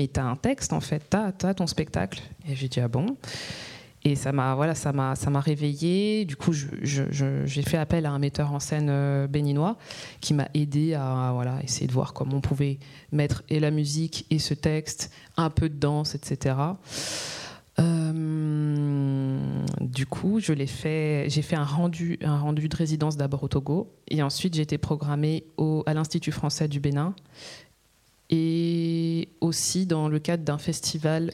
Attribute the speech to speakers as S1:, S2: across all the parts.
S1: mais t'as un texte en fait, t'as ton spectacle. Et j'ai dit ah bon. Et ça m'a réveillée. Du coup, j'ai fait appel à un metteur en scène béninois qui m'a aidé à essayer de voir comment on pouvait mettre et la musique et ce texte, un peu de danse, etc. Du coup, j'ai fait un rendu de résidence d'abord au Togo, et ensuite j'ai été programmée à l'Institut français du Bénin, et aussi dans le cadre d'un festival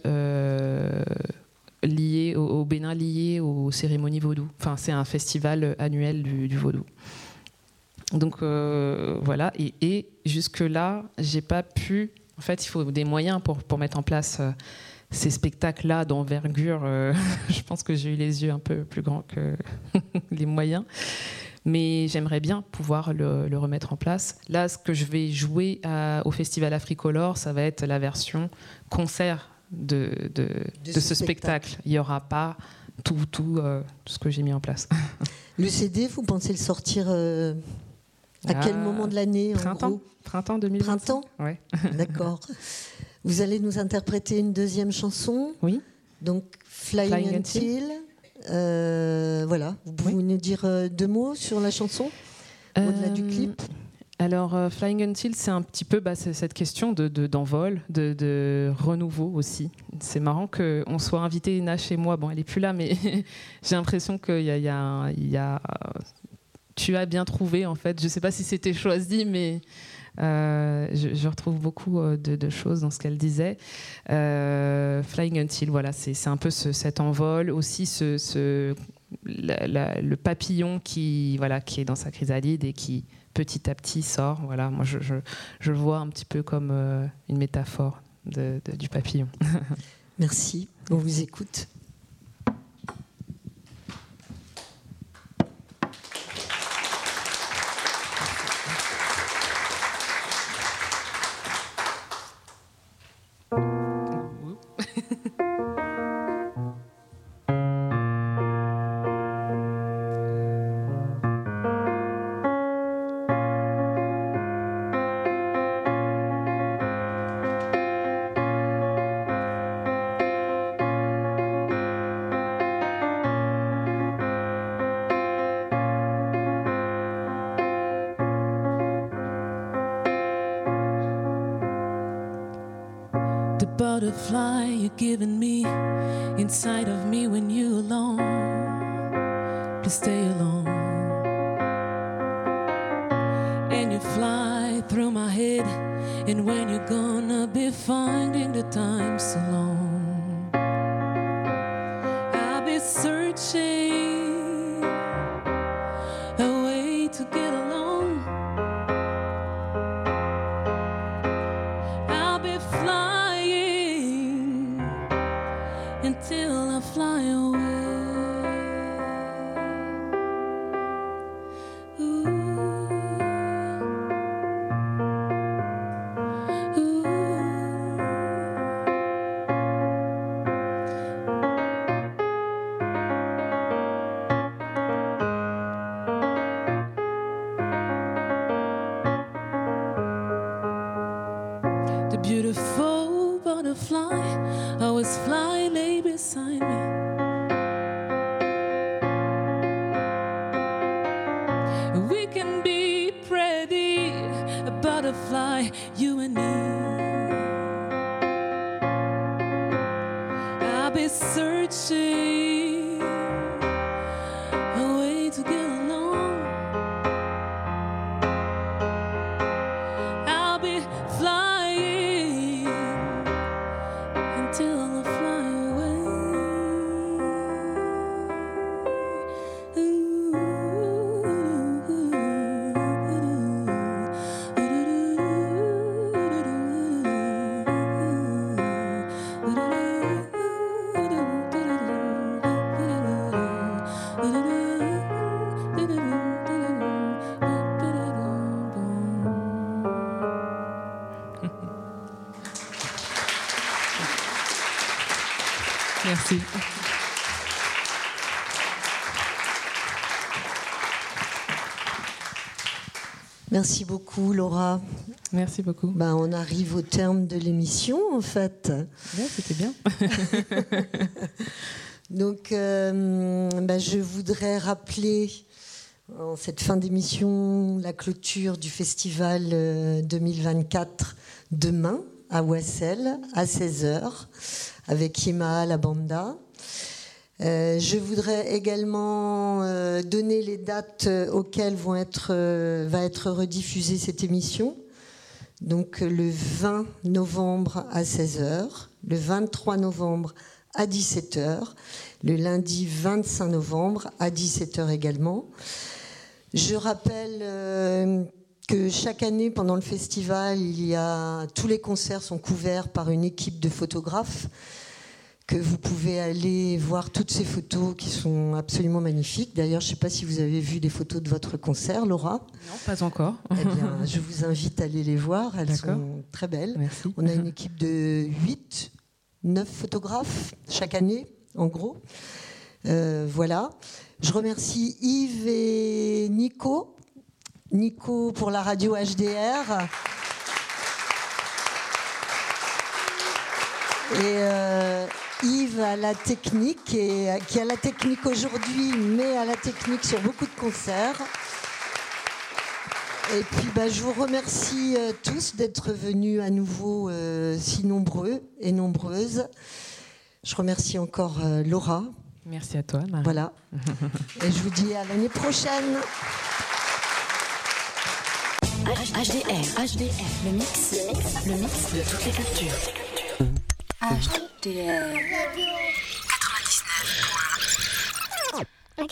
S1: lié au Bénin, lié aux cérémonies vaudou. Enfin, c'est un festival annuel du vaudou. Donc voilà, et jusque-là, j'ai pas pu... En fait, il faut des moyens pour mettre en place ces spectacles-là d'envergure. Je pense que j'ai eu les yeux un peu plus grands que les moyens. Mais j'aimerais bien pouvoir le remettre en place. Là, ce que je vais jouer au Festival Africolor, ça va être la version concert de ce spectacle. Il n'y aura pas tout ce que j'ai mis en place.
S2: Le CD, vous pensez le sortir à quel moment de l'année, en gros ?
S1: Printemps 2025.
S2: Printemps ?
S1: Ouais.
S2: D'accord. Vous allez nous interpréter une deuxième chanson.
S1: Oui.
S2: Donc, Flying Until. Voilà. Vous pouvez nous dire 2 mots sur la chanson, au-delà du clip ?
S1: Alors, Flying Until, c'est un petit peu cette question d'envol, de renouveau aussi. C'est marrant qu'on soit invité, Ina, chez moi. Bon, elle n'est plus là, mais j'ai l'impression qu'il y a... Tu as bien trouvé, en fait. Je ne sais pas si c'était choisi, mais je retrouve beaucoup de choses dans ce qu'elle disait. Flying Until, voilà, c'est un peu cet envol, aussi le papillon qui est dans sa chrysalide et qui petit à petit sort. Voilà, moi je le vois un petit peu comme une métaphore du papillon.
S2: Merci, on vous écoute.
S3: Butterfly you're giving me inside of me when you're alone. Please stay alone. And you fly through my head, and when you're gonna be finding the time so long, I'll be searching a way to get along. I'll be flying until I fly away. Ooh. Ooh. The beautiful butterfly always fly, lay beside me. We can be pretty, a butterfly, you and me. I'll be searching a way to get along. I'll be flying until I fly away.
S1: Merci.
S2: Merci beaucoup, Laura.
S1: Merci beaucoup.
S2: On arrive au terme de l'émission, en fait.
S1: Ouais, c'était bien.
S2: Donc, je voudrais rappeler, en cette fin d'émission, la clôture du festival 2024 demain à Ouassel, à 16h, avec Yema la Banda. Je voudrais également donner les dates auxquelles va être rediffusée cette émission. Donc le 20 novembre à 16h, le 23 novembre à 17h, le lundi 25 novembre à 17h également. Je rappelle que chaque année, pendant le festival, tous les concerts sont couverts par une équipe de photographes, que vous pouvez aller voir toutes ces photos qui sont absolument magnifiques. D'ailleurs, je ne sais pas si vous avez vu des photos de votre concert, Laura.
S1: Non, pas encore.
S2: Eh bien, je vous invite à aller les voir. Elles sont très belles.
S1: Merci.
S2: On a une équipe de 9 photographes chaque année, en gros. Voilà. Je remercie Yves et Nico. Nico pour la radio HDR. Et Yves à la technique, qui a la technique aujourd'hui, mais à la technique sur beaucoup de concerts. Et puis je vous remercie tous d'être venus à nouveau si nombreux et nombreuses. Je remercie encore Laura.
S1: Merci à toi, Marie.
S2: Voilà. Et je vous dis à l'année prochaine.
S4: HDR, le mix de toutes les cultures. HDR 99. Ok.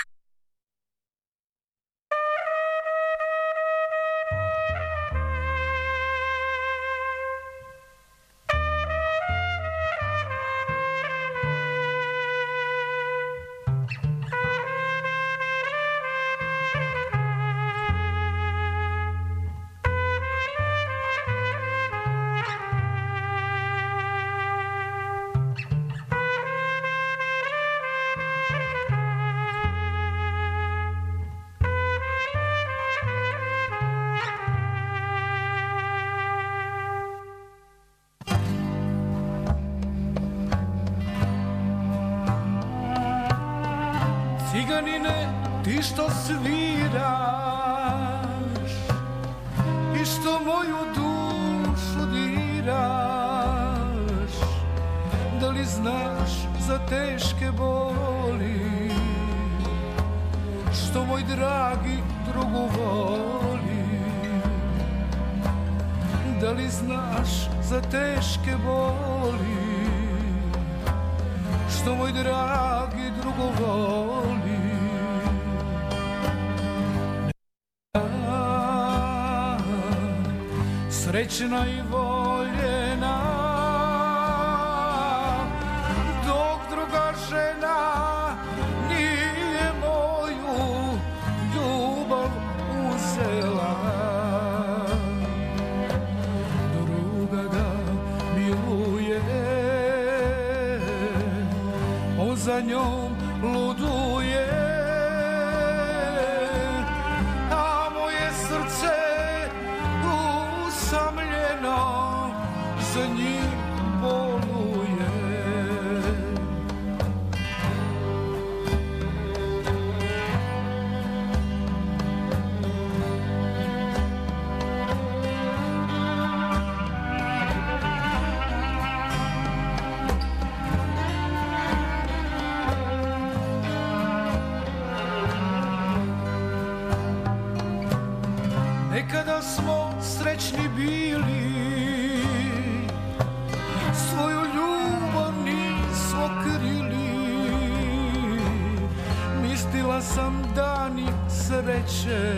S5: Ciganine, ti što sviraš i što moju dušu diraš, da li znaš za teške boli što moj dragi drugu voli? Da li znaš za teške boli što moj dragi drugo voli? Srećna i voljena, dok druga žena nije moju ljubav uzela. Druga ga miluje, on za njom luduje, a moje srce usamljeno za njim boluje. Nekada smo srećni bili, svoju ljubav nismo krili. Mislila sam dani sreće,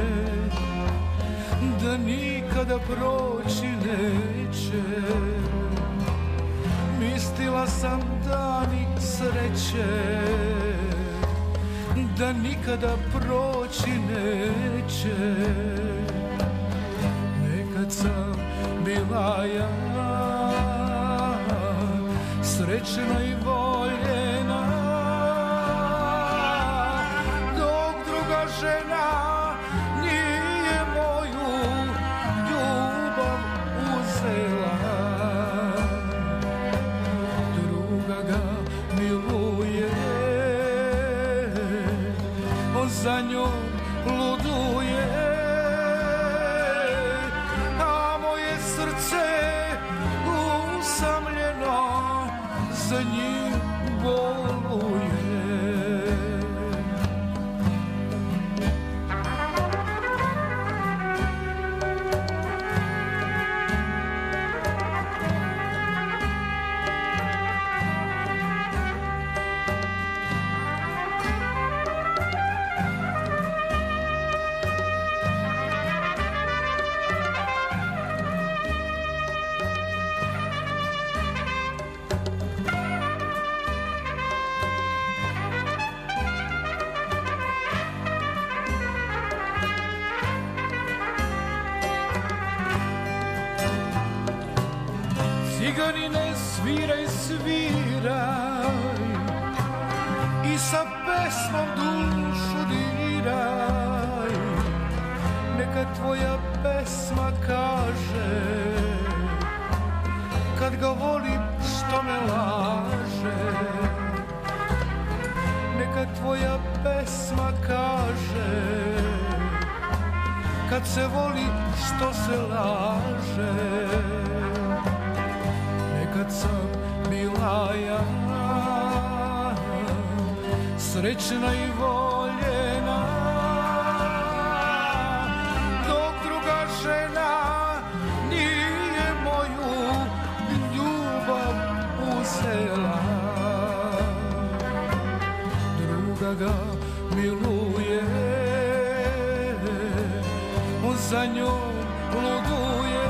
S5: da nikada proći neće. Mislila sam dani sreće, da nikada proći neće. Nekad sam bila ja srećna i voljena, dok druga žena nije moju ljubav za njim boluje. Ciganine sviraj, sviraj i sa pesmom dušu diraj. Neka tvoja pesma kaže kad ga volim što me laže. Neka tvoja pesma kaže kad se voli što se laže. Kad sam bila ja srećna i voljena, dok druga žena nije moju ljubav uzela. Druga ga miluje, on za njom luduje.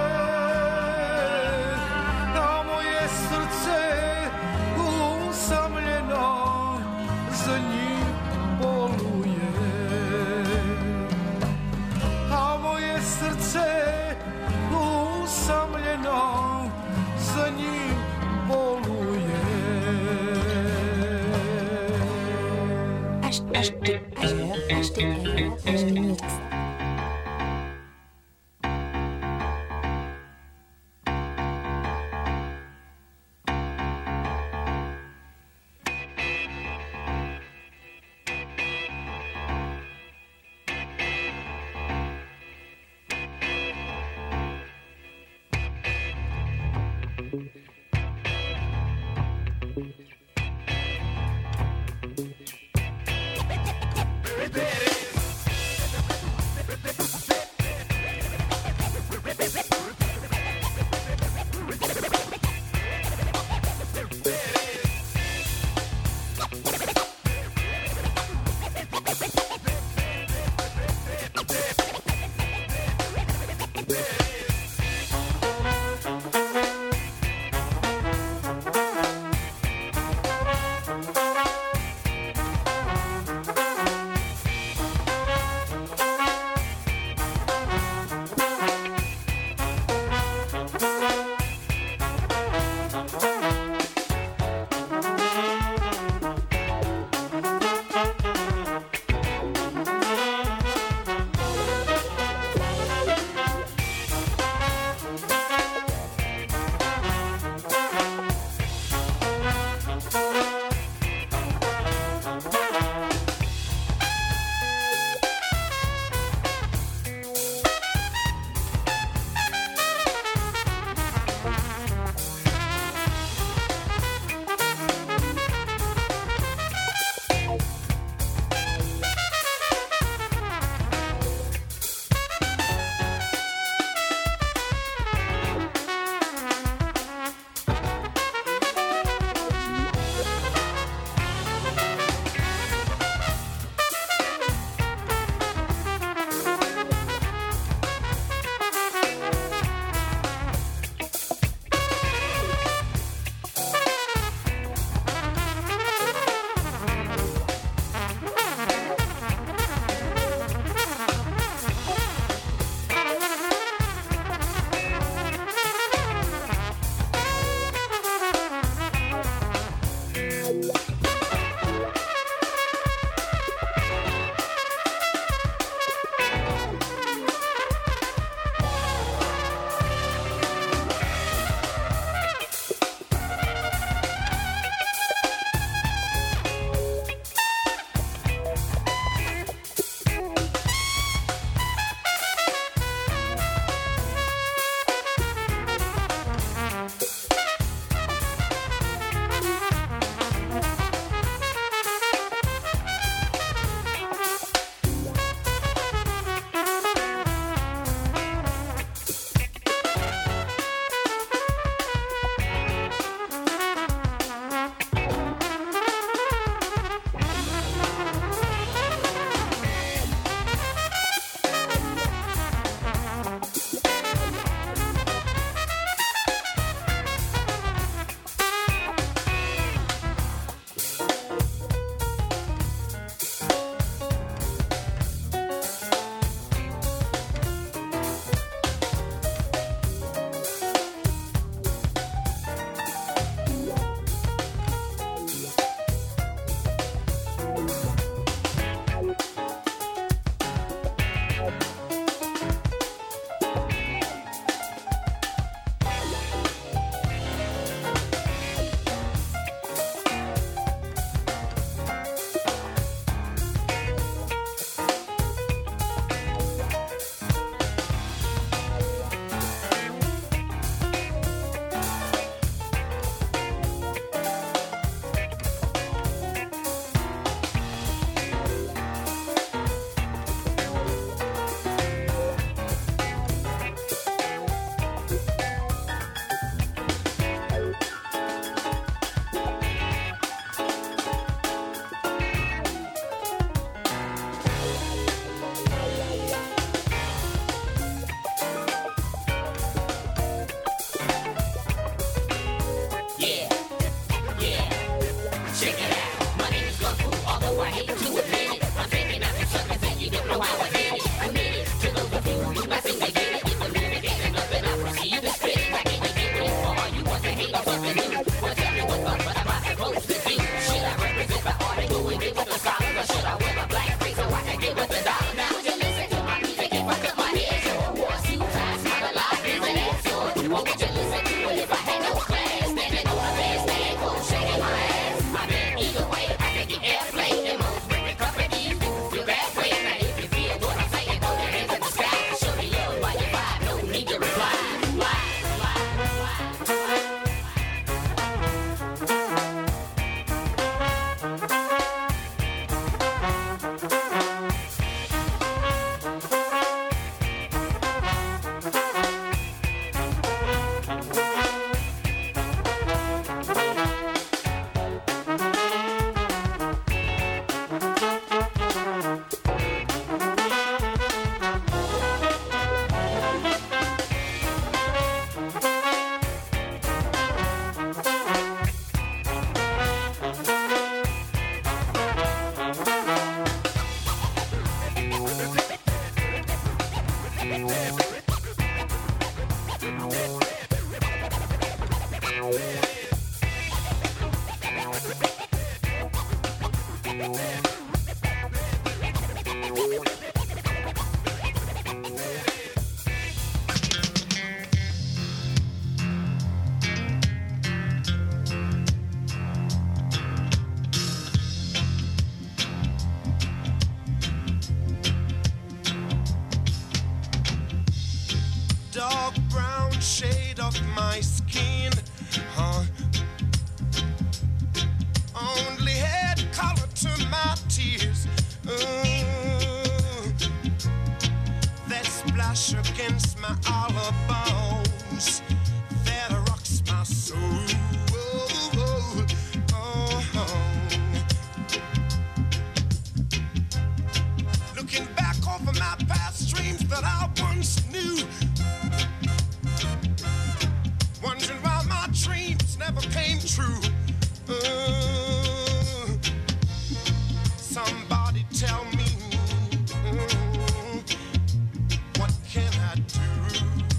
S5: Za njim boluje.
S6: Dark brown shade of my skin, only had color to my tears. That splash against my collarbones, that rocks my soul. Looking back over my past dreams that I once knew, wondering why my dreams never came true. Somebody tell me, what can I do?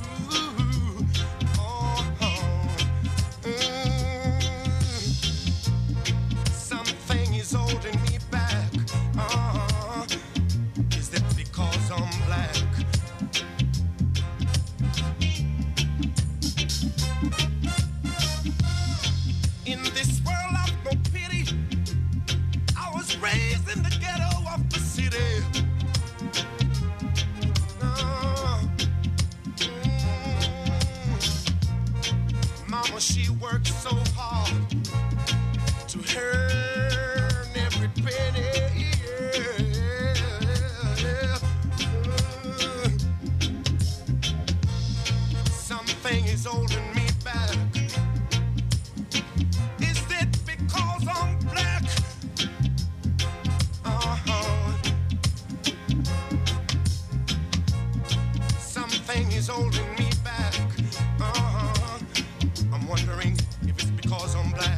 S6: Something is holding me back. Is it because I'm black? In this world of no pity, I was raised in the ghetto of the city. Mama, she worked so hard to earn every penny. Something is holding me back. Is it because I'm black? Something is holding me back. I'm wondering if it's because I'm black.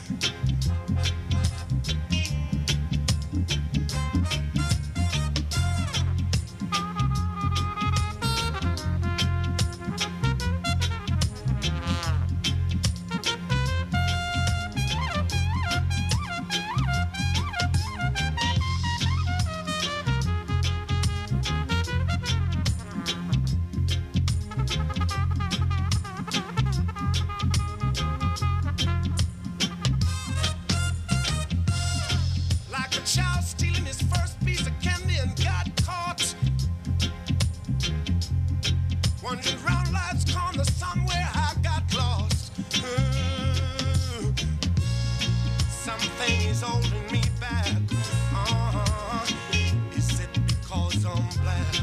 S6: Like a child stealing his first piece of candy and got caught. Wandering round life's corner somewhere I got lost. Something is holding me back. Is it because I'm black?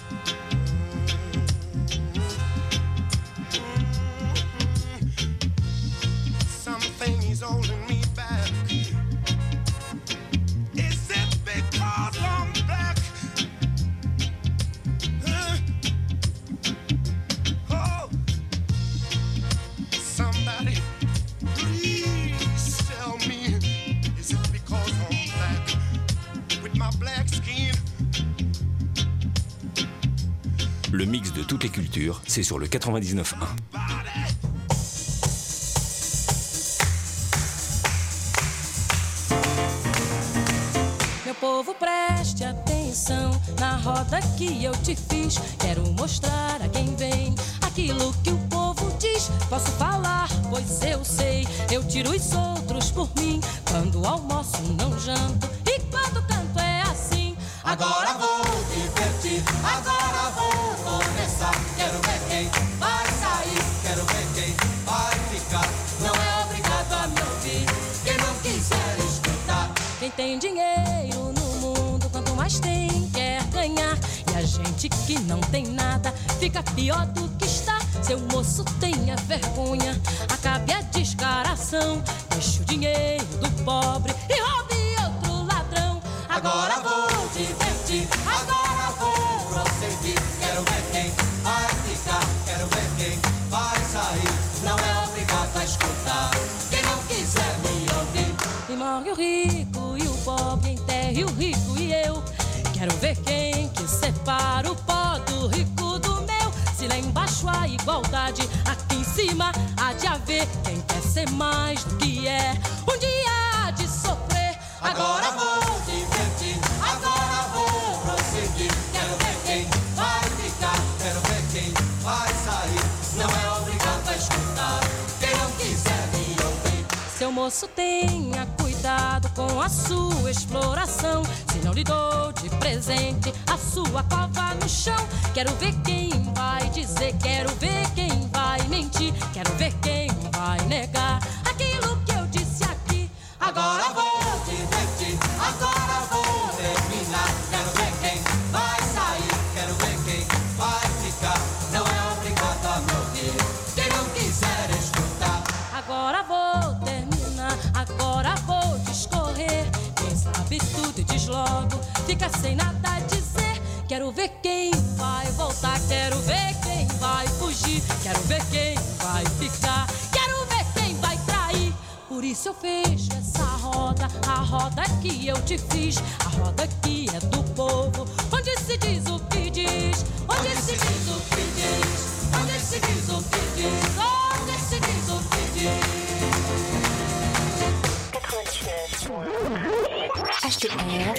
S6: Something is holding me back. Is it because I'm black? Oh, somebody, please tell me. Is it because I'm black? With my black skin.
S7: Le mix de toutes les cultures, c'est sur le 99.1.
S3: povo, preste atenção na roda que eu te fiz. Quero mostrar a quem vem aquilo que o povo diz. Posso falar, pois eu sei. Eu tiro os outros por mim. Quando almoço não janto e quando canto é assim. Agora vou divertir, agora vou começar. Quero ver quem vai sair, quero ver quem vai ficar. Não é obrigado a me ouvir, quem não quiser escutar. Quem tem dinheiro no mundo, quanto mais tem, quer ganhar. E a gente que não tem nada, fica pior do que está. Seu moço, tenha vergonha, acabe a descaração. Deixe o dinheiro do pobre e roube outro ladrão. Agora vou divertir, agora vou prosseguir. Quero ver quem vai ficar, quero ver quem vai sair. Não é obrigado a escutar, quem não quiser me ouvir. E morre o rico e o pobre, enterre o rico e eu. Quero ver quem que separa o pó do rico do meu. Se lá embaixo há igualdade, aqui em cima há de haver. Quem quer ser mais do que é, um dia há de sofrer. Agora vou divertir, agora vou prosseguir. Quero ver quem vai ficar, quero ver quem vai sair. Não é obrigado a escutar, quem não quiser me ouvir. Seu moço, tenha cuidado com a sua exploração. Se não lhe dou de presente a sua cova no chão. Quero ver quem vai dizer, quero ver quem vai mentir. Quero ver quem vai negar aquilo que eu disse aqui. Agora vou divertir, agora vou terminar. Quero ver quem vai sair, quero ver quem vai ficar. Não é obrigado a me ouvir, quem não quiser escutar. Agora vou terminar, agora vou discorrer. Quem sabe tudo e diz logo, fica sem nada a dizer. Quero ver quem vai voltar, quero ver quem vai fugir. Quero ver quem vai ficar, quero ver quem vai trair. Por isso eu fecho essa roda, a roda que eu te fiz. A roda que é do povo, onde se diz o que diz. Onde se diz o que diz, onde se diz o que diz. Onde se diz o que diz.
S4: HTR.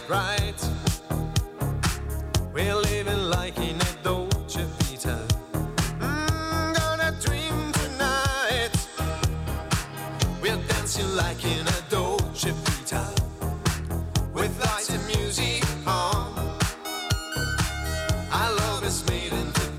S7: right.